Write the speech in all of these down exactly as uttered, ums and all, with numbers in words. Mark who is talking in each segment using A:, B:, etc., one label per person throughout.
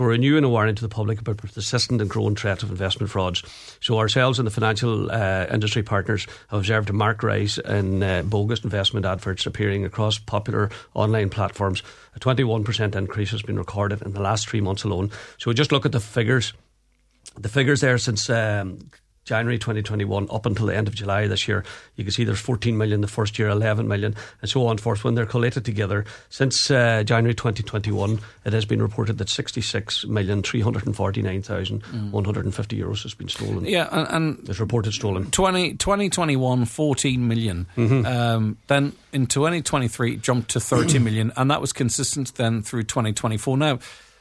A: We're renewing a warning to the public about persistent and growing threat of investment frauds. So ourselves and the financial uh, industry partners have observed a marked rise in uh, bogus investment adverts appearing across popular online platforms. A twenty-one percent increase has been recorded in the last three months alone. So we just look at the figures. The figures there since Um, January twenty twenty-one up until the end of July this year, you can see there's fourteen million the first year, eleven million, and so on forth. When they're collated together, since uh, January twenty twenty-one, it has been reported that sixty-six million three hundred forty-nine thousand one hundred fifty euros has been stolen.
B: Yeah, and, and
A: it's reported stolen.
B: twenty, twenty twenty-one, fourteen million.
A: Mm-hmm.
B: Um, then in twenty twenty-three, it jumped to thirty million, and that was consistent then through twenty twenty-four. Now,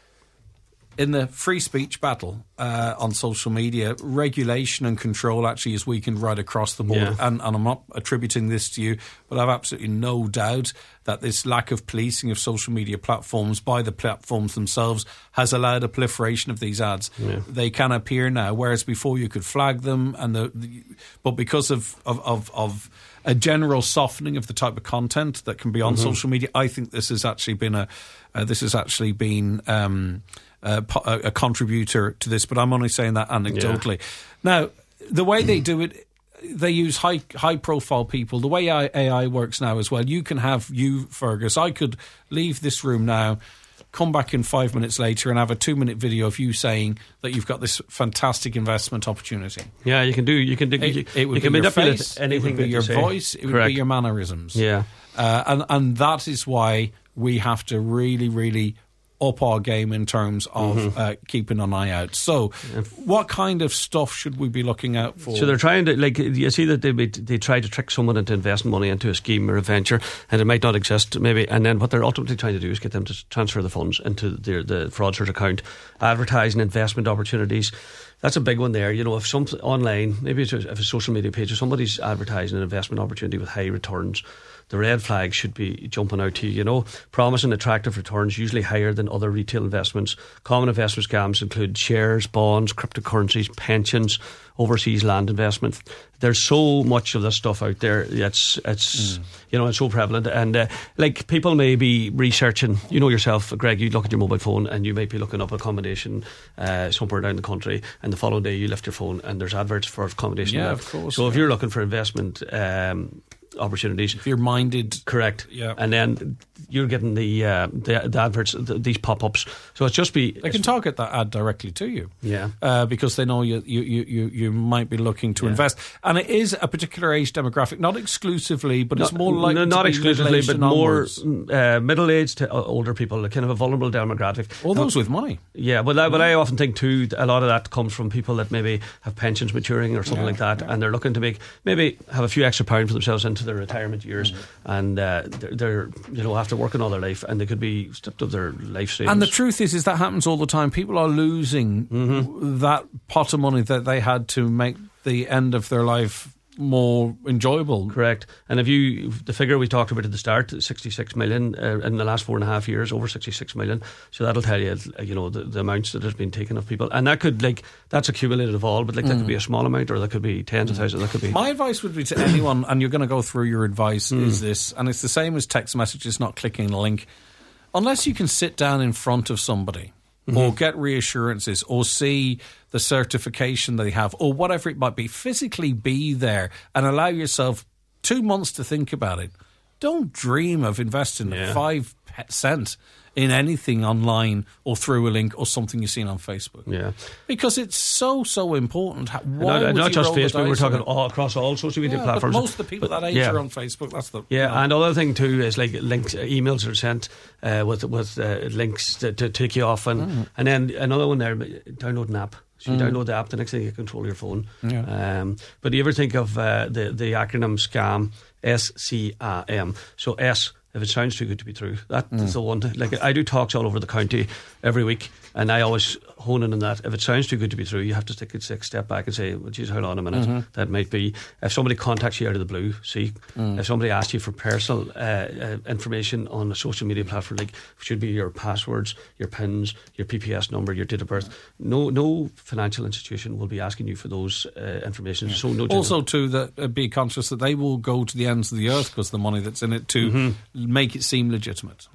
B: in the free speech battle uh, on social media, regulation and control actually is weakened right across the board.
A: Yeah.
B: And, and I'm not attributing this to you, but I've absolutely no doubt that this lack of policing of social media platforms by the platforms themselves has allowed a proliferation of these ads.
A: Yeah.
B: They can appear now, whereas before you could flag them, and the, the but because of of, of of a general softening of the type of content that can be on mm-hmm. social media, I think this has actually been a uh, this has actually been. Um, Uh, a, a contributor to this, but I'm only saying that anecdotally. Yeah. Now, the way they do it, they use high high profile people. The way A I works now as well, you can have you, Fergus. I could leave this room now, come back in five minutes later, and have a two minute video of you saying that you've got this fantastic investment opportunity.
A: Yeah, you can do. You can do.
B: It,
A: you,
B: it would
A: you can
B: be your
A: manipulate
B: face,
A: anything.
B: It would be your
A: you
B: voice. It would
A: Correct.
B: be your mannerisms.
A: Yeah,
B: uh, and and that is why we have to really, really up our game in terms of mm-hmm. uh, keeping an eye out. So what kind of stuff should we be looking out for?
A: So they're trying to, like, you see that they they try to trick someone into investing money into a scheme or a venture, and it might not exist maybe, and then what they're ultimately trying to do is get them to transfer the funds into their, the fraudster's account, advertising investment opportunities. That's a big one there. You know, if some online, maybe it's a, if a social media page, if somebody's advertising an investment opportunity with high returns, the red flag should be jumping out to you, you know. Promising attractive returns, usually higher than other retail investments. Common investment scams include shares, bonds, cryptocurrencies, pensions, overseas land investment. There's so much of this stuff out there. It's, it's mm. you know, it's so prevalent. And, uh, like, people may be researching, you know yourself, Greg, you look at your mobile phone and you might be looking up accommodation uh, somewhere down the country, and the following day you lift your phone and there's adverts for accommodation.
B: Yeah,
A: there.
B: of course.
A: So
B: yeah.
A: if you're looking for investment um opportunities,
B: if you're minded,
A: correct,
B: yeah,
A: and then you're getting the uh, the, the adverts, the, these pop-ups. So it's just be
B: they can target that ad directly to you,
A: yeah,
B: uh, because they know you you you you might be looking to yeah. invest, and it is a particular age demographic, not exclusively, but not, it's more likely
A: no, not
B: to be
A: exclusively, but more uh, middle-aged to older people, kind of a vulnerable demographic.
B: All those with money,
A: yeah, but I, but I often think too, a lot of that comes from people that maybe have pensions maturing or something
B: yeah,
A: like that,
B: yeah.
A: and they're looking to make maybe have a few extra pounds for themselves into their retirement years. Mm-hmm. And uh, they're, they're, you know, after working all their life, and they could be stripped of their life savings.
B: And the truth is, is that happens all the time. People are losing mm-hmm. that pot of money that they had to make the end of their life more enjoyable.
A: Correct. And if you, the figure we talked about at the start, sixty-six million uh, in the last four and a half years, over sixty-six million. So that'll tell you, you know, the, the amounts that has been taken of people. And that could, like, that's accumulated of all, but like mm. that could be a small amount, or that could be tens of mm. thousands. That could be.
B: My advice would be to anyone, and you're going to go through your advice, mm. is this, and it's the same as text messages, not clicking a link. Unless you can sit down in front of somebody, mm-hmm. or get reassurances, or see the certification they have, or whatever it might be, physically be there and allow yourself two months to think about it. Don't dream of investing yeah. five cents in anything online or through a link or something you've seen on Facebook.
A: Yeah.
B: Because it's so, so important. Why
A: not
B: would
A: not
B: you
A: just
B: roll the
A: Facebook, we're
B: dice on
A: talking
B: it?
A: all across all social media
B: yeah,
A: platforms.
B: But most of the people
A: but,
B: that age
A: yeah.
B: are on Facebook. That's the
A: Yeah,
B: you know.
A: and another thing too is like links, emails are sent uh, with with uh, links to, to take you off, and, mm. and then another one there, download an app. So you mm. download the app, the next thing you control your phone.
B: Yeah.
A: Um, but do you ever think of uh, the, the acronym SCAM, S C A M? So S, if it sounds too good to be true, that mm. is the one. Like, I do talks all over the county every week, and I always hone in on that. If it sounds too good to be true, you have to take a step back and say, well, geez, hold on a minute. Mm-hmm. That might be, if somebody contacts you out of the blue, see, mm. if somebody asks you for personal uh, uh, information on a social media platform, like should be your passwords, your pins, your P P S number, your date of birth, no no financial institution will be asking you for those uh, information. Yeah. So no
B: also too, that uh, be conscious that they will go to the ends of the earth because the money that's in it to mm-hmm. make it seem legitimate.
A: Yeah.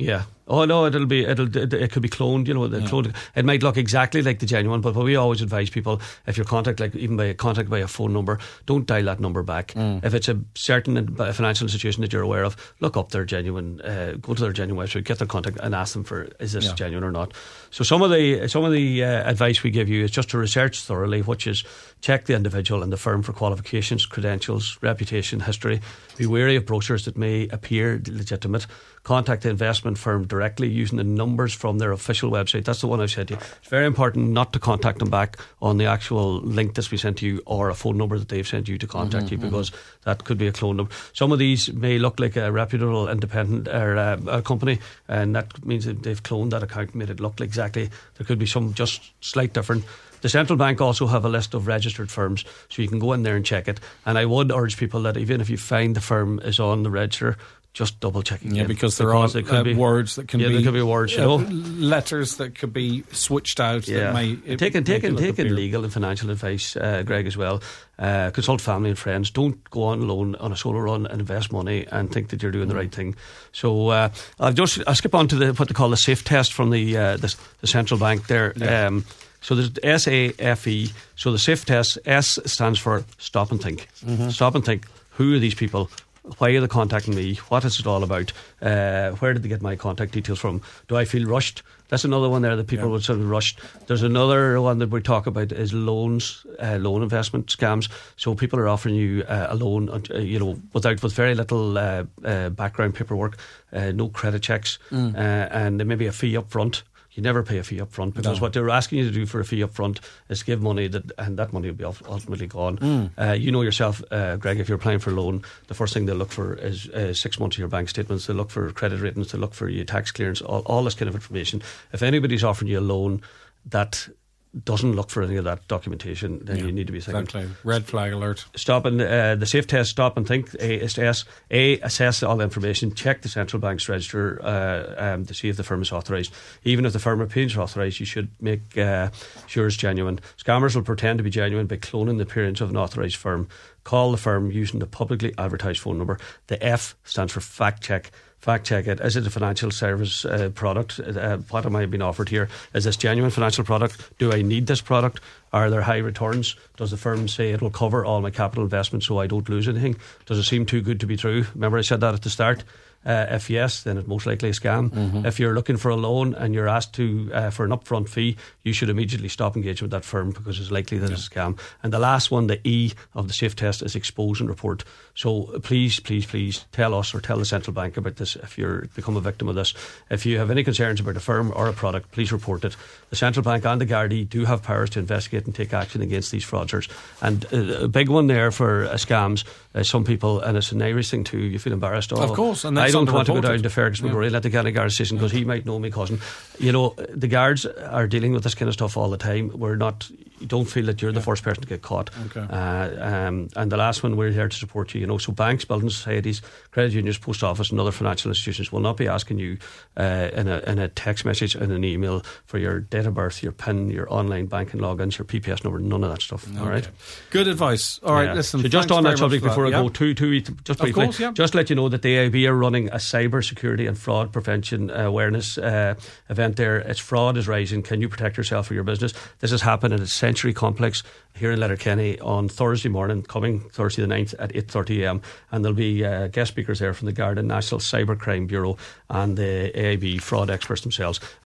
A: Oh no, it'll be it'll it, it could be cloned. You know, the
B: Yeah.
A: cloned. It might look exactly like the genuine, but what we always advise people: if you're contact, like even by contact by a phone number, don't dial that number back.
B: Mm.
A: If it's a certain financial institution that you're aware of, look up their genuine. Uh, go to their genuine website, get their contact, and ask them for is this
B: Yeah.
A: genuine or not. So some of the some of the uh, advice we give you is just to research thoroughly, which is check the individual and the firm for qualifications, credentials, reputation, history. Be wary of brochures that may appear legitimate. Contact the investment firm directly using the numbers from their official website. That's the one I've said to you. It's very important not to contact them back on the actual link that's been sent to you or a phone number that they've sent you to contact
B: Mm-hmm,
A: you, because that could be a clone number. Some of these may look like a reputable independent or uh, a company, and that means that they've cloned that account and made it look exactly. There could be some just slight different. The central bank also have a list of registered firms, so you can go in there and check it. And I would urge people that even if you find the firm is on the register, just double check again.
B: Yeah, because there are uh,
A: be,
B: words that can
A: yeah,
B: be,
A: there could be words, you
B: uh,
A: know,
B: letters that could be switched out.
A: yeah.
B: That may it,
A: taking taking
B: taking
A: taking legal and financial advice, uh, Greg, as well. Uh, consult family and friends. Don't go on loan on a solo run and invest money and think that you're doing the right thing. So uh, I'll just I'll skip on to the what they call the SAFE test from the uh, the, the central bank there.
B: Yeah.
A: Um, So there's S A F E. So the SAFE test, S stands for stop and think. Mm-hmm. Stop and think. Who are these people? Why are they contacting me? What is it all about? Uh, where did they get my contact details from? Do I feel rushed? That's another one there that people
B: Yeah.
A: would sort of rush. There's another one that we talk about is loans, uh, loan investment scams. So people are offering you uh, a loan, uh, you know, without with very little uh, uh, background paperwork, uh, no credit checks,
B: Mm.
A: uh, and there may be a fee up front. You never pay a fee up front, because
B: No.
A: what they're asking you to do for a fee up front is give money, that, and that money will be ultimately gone.
B: Mm.
A: Uh, you know yourself, uh, Greg, if you're applying for a loan, the first thing they'll look for is uh, six months of your bank statements. They'll look for credit ratings. They'll look for your tax clearance, all, all this kind of information. If anybody's offering you a loan that doesn't look for any of that documentation, then
B: Yeah,
A: you need to be thinking.
B: exactly. Red flag alert.
A: Stop and uh, the SAFE test. Stop and think. A is to S. A, assess all the information. Check the central bank's register uh, um, to see if the firm is authorised. Even if the firm appears authorised, you should make uh, sure it's genuine. Scammers will pretend to be genuine by cloning the appearance of an authorised firm. Call the firm using the publicly advertised phone number. The F stands for fact check. Fact check it. Is it a financial service uh, product? Uh, what am I being offered here? Is this genuine financial product? Do I need this product? Are there high returns? Does the firm say it will cover all my capital investments so I don't lose anything? Does it seem too good to be true? Remember I said that at the start? Uh, if yes, then it's most likely a scam. Mm-hmm. If you're looking for a loan and you're asked to uh, for an upfront fee, you should immediately stop engaging with that firm, because it's likely that yeah. it's a scam. And the last one, the E of the SAFE test, is expose and report. So please, please, please tell us or tell the central bank about this if you're become a victim of this. If you have any concerns about a firm or a product, please report it. The central bank and the Gardaí do have powers to investigate and take action against these fraudsters. And uh, a big one there for uh, scams, uh, some people, and it's an Irish thing too, you feel embarrassed. Oh,
B: of course, and
A: I
B: that's
A: don't want to go
B: underreported.
A: down to Fergus McGrory, let the County Guard station, because he might know me cousin. You know, the guards are dealing with this kind of stuff all the time. We're not, you don't feel that you're the
B: Yeah.
A: first person to get caught.
B: Okay.
A: Uh, um, and the last one, we're here to support you. You know, so banks, building societies, credit unions, post office, and other financial institutions will not be asking you uh, in a in a text message and an email for your date of birth, your PIN, your online banking logins, your P P S number, none of that stuff.
B: Okay.
A: All right.
B: Good advice. All right,
A: Yeah.
B: listen.
A: So just
B: thanks
A: on
B: very
A: that
B: much
A: subject
B: for
A: before
B: that.
A: I
B: Yeah.
A: go, two, two, just
B: Of
A: briefly,
B: course, yeah.
A: just let you know that the A I B are running a cyber security and fraud prevention awareness uh, event there. It's Fraud is Rising. Can you protect yourself or your business? This has happened at a Century Complex here in Letterkenny on Thursday morning, coming Thursday the ninth at eight thirty a m, and there'll be uh, guest speakers there from the Garda National Cybercrime Bureau and the A I B fraud experts themselves.